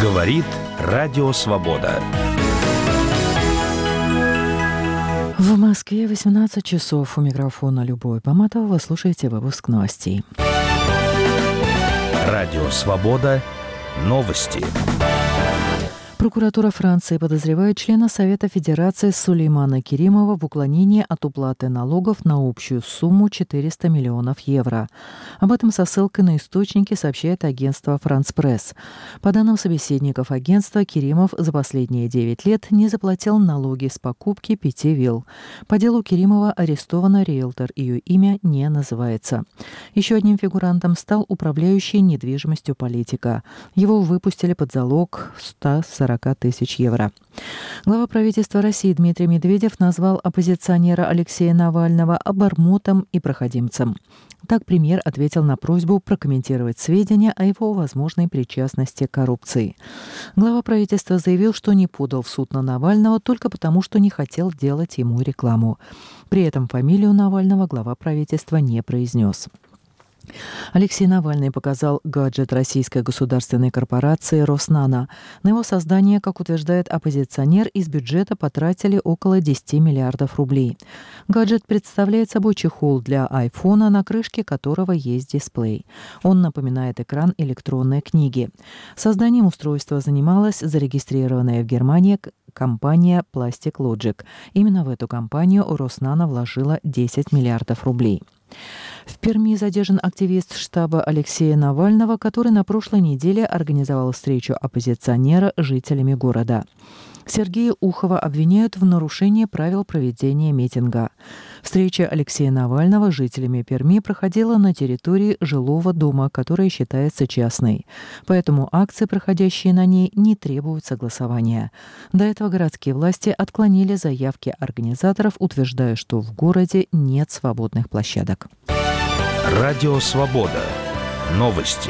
Говорит Радио Свобода. В Москве 18 часов. У микрофона Любовь Поматова. Вы слушаете выпуск новостей. Радио Свобода. Новости. Прокуратура Франции подозревает члена Совета Федерации Сулеймана Керимова в уклонении от уплаты налогов на общую сумму 400 миллионов евро. Об этом со ссылкой на источники сообщает агентство «Франс Пресс». По данным собеседников агентства, Керимов за последние 9 лет не заплатил налоги с покупки 5 вилл. По делу Керимова арестована риэлтор, ее имя не называется. Еще одним фигурантом стал управляющий недвижимостью политика. Его выпустили под залог 140 тысяч евро. Глава правительства России Дмитрий Медведев назвал оппозиционера Алексея Навального обормотом и проходимцем. Так премьер ответил на просьбу прокомментировать сведения о его возможной причастности к коррупции. Глава правительства заявил, что не подал в суд на Навального только потому, что не хотел делать ему рекламу. При этом фамилию Навального глава правительства не произнес. Алексей Навальный показал гаджет российской государственной корпорации «Роснано». На его создание, как утверждает оппозиционер, из бюджета потратили около 10 миллиардов рублей. Гаджет представляет собой чехол для айфона, на крышке которого есть дисплей. Он напоминает экран электронной книги. Созданием устройства занималась зарегистрированная в Германии компания Plastic Logic. Именно в эту компанию «Роснано» вложила 10 миллиардов рублей. В Перми задержан активист штаба Алексея Навального, который на прошлой неделе организовал встречу оппозиционера с жителями города. Сергея Ухова обвиняют в нарушении правил проведения митинга. Встреча Алексея Навального с жителями Перми проходила на территории жилого дома, которая считается частной. Поэтому акции, проходящие на ней, не требуют согласования. До этого городские власти отклонили заявки организаторов, утверждая, что в городе нет свободных площадок. Радио Свобода. Новости.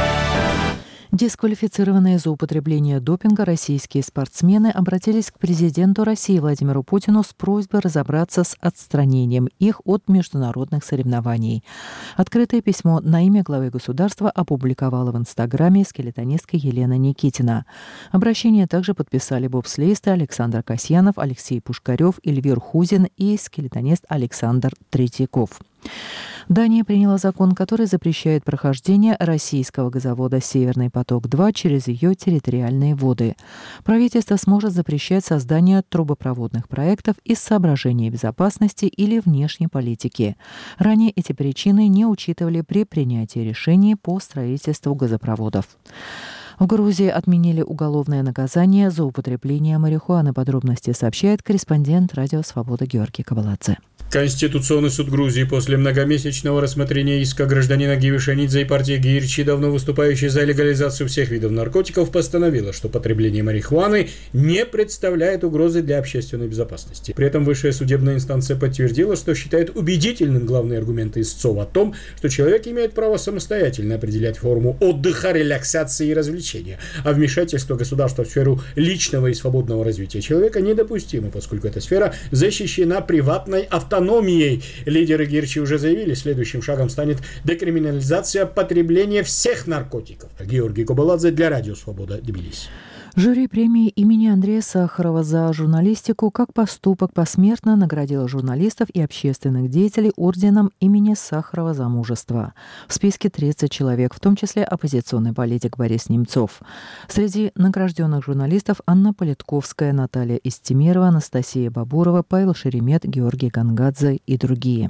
Дисквалифицированные за употребление допинга российские спортсмены обратились к президенту России Владимиру Путину с просьбой разобраться с отстранением их от международных соревнований. Открытое письмо на имя главы государства опубликовала в Инстаграме скелетонистка Елена Никитина. Обращение также подписали бобслеисты Александр Касьянов, Алексей Пушкарев, Эльвир Хузин и скелетонист Александр Третьяков. Дания приняла закон, который запрещает прохождение российского газовода «Северный поток-2» через ее территориальные воды. Правительство сможет запрещать создание трубопроводных проектов из соображений безопасности или внешней политики. Ранее эти причины не учитывали при принятии решений по строительству газопроводов. В Грузии отменили уголовное наказание за употребление марихуаны. Подробности сообщает корреспондент «Радио Свобода» Георгий Кабаладзе. Конституционный суд Грузии после многомесячного рассмотрения иска гражданина Гивишанидзе и партии Гирчи, давно выступающей за легализацию всех видов наркотиков, постановила, что потребление марихуаны не представляет угрозы для общественной безопасности. При этом высшая судебная инстанция подтвердила, что считает убедительным главные аргументы истцов о том, что человек имеет право самостоятельно определять форму отдыха, релаксации и развлечения, а вмешательство государства в сферу личного и свободного развития человека недопустимо, поскольку эта сфера защищена приватной автономией. Лидеры Гирчи уже заявили, следующим шагом станет декриминализация потребления всех наркотиков. Георгий Кабаладзе для Радио Свобода, Тбилиси. Жюри премии имени Андрея Сахарова за журналистику как поступок посмертно наградило журналистов и общественных деятелей орденом имени Сахарова за мужество. В списке 30 человек, в том числе оппозиционный политик Борис Немцов. Среди награжденных журналистов Анна Политковская, Наталья Истемирова, Анастасия Бабурова, Павел Шеремет, Георгий Гангадзе и другие.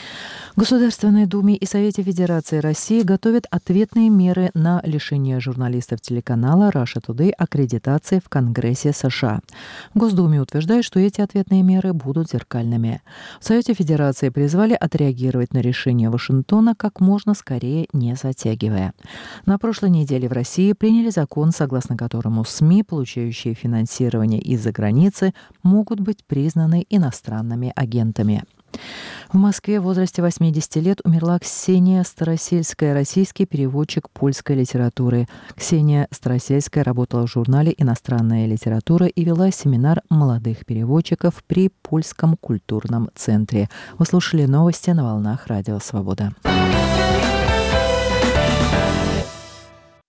В Государственной Думе и Совете Федерации России готовят ответные меры на лишение журналистов телеканала Russia Today аккредитации в Конгрессе США. В Госдуме утверждают, что эти ответные меры будут зеркальными. В Совете Федерации призвали отреагировать на решение Вашингтона как можно скорее, не затягивая. На прошлой неделе в России приняли закон, согласно которому СМИ, получающие финансирование из-за границы, могут быть признаны иностранными агентами. В Москве в возрасте 80 лет умерла Ксения Старосельская, российский переводчик польской литературы. Ксения Старосельская работала в журнале «Иностранная литература» и вела семинар молодых переводчиков при Польском культурном центре. Вы слушали новости на волнах Радио Свобода.